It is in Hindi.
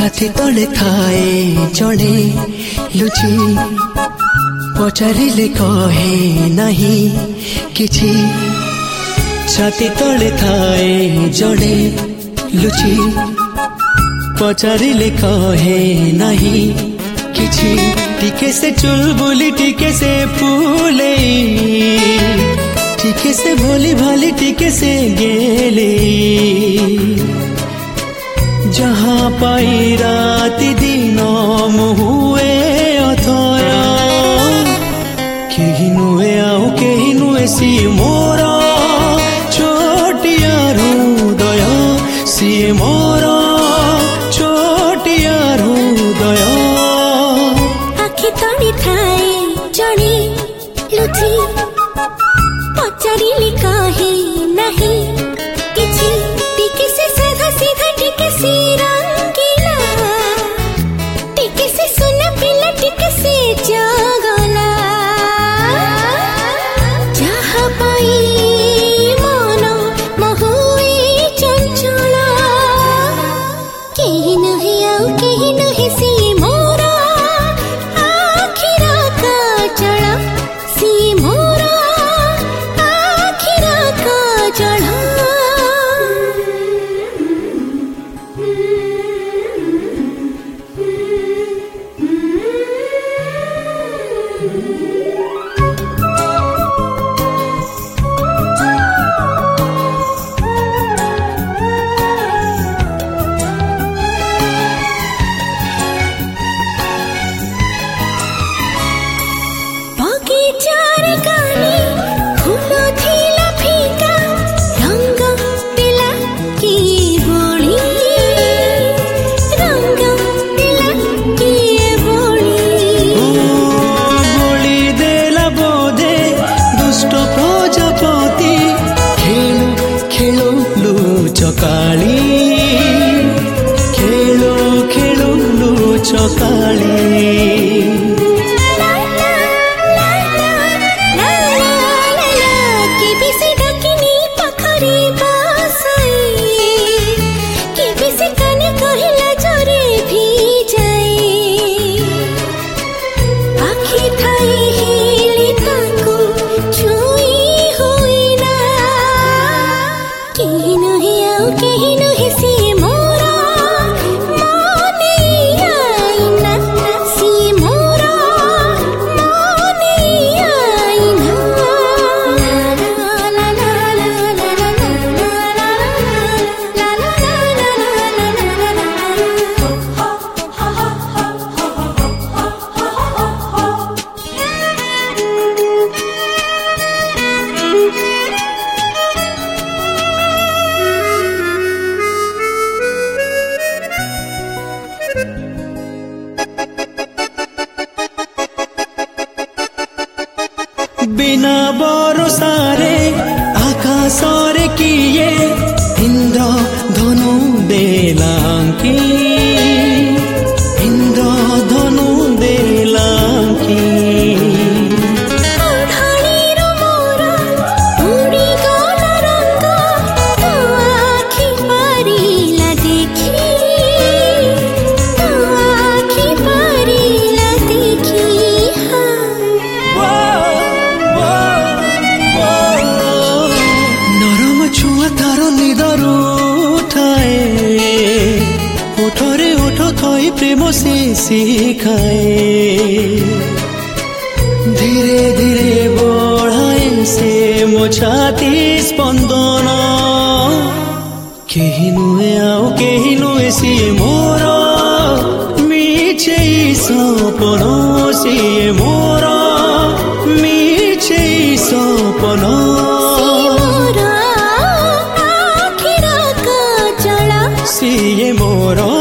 छाती तले थाए जड़े लुची पचारिले कहे नहीं किछि छाती तले थाए जड़े लुची पचारिले कहे नहीं किछि टिके से चुलबुली टिके से फूले टिके से भोली भाली टिके से गेले जहाँ पाई राति दिन मुहुए अथया केही नुहे आउ केही नुहे सी मोरा छोटिया हृदय सी मोरा छोटिया हृदय आखि तड़ी थाए जड़े लुची पचारिले कहे नहीं किछि टिके से साधा सीधा टिके से रंगीला टिके से सुना पिला टिके से जगला जहाँ पाई मन महुए चंचला केही नहीं आउ केही नहीं सी मोरा आखिरा काजला सी मोरा आखिरा काजला बगीचार गाने फूल थिला फीका रंग दिला किए बोली रंग दिला किए बोली बोली देला बोधे दुष्ट प्रजापति खेलो खेलो लुचकाली खेलो खेलो लुचकाली बिना भरोसारे आकाशरे किए इंद्र धनु देलांकी इंद्र धनु देलांकी प्रेम से सिखाए धीरे धीरे बढ़ाए से मो छाती स्पंदन केही नुहे आउ केही नुहे सी मोरा मिछे सपन सी मोरा मिछे सपन सी मोरा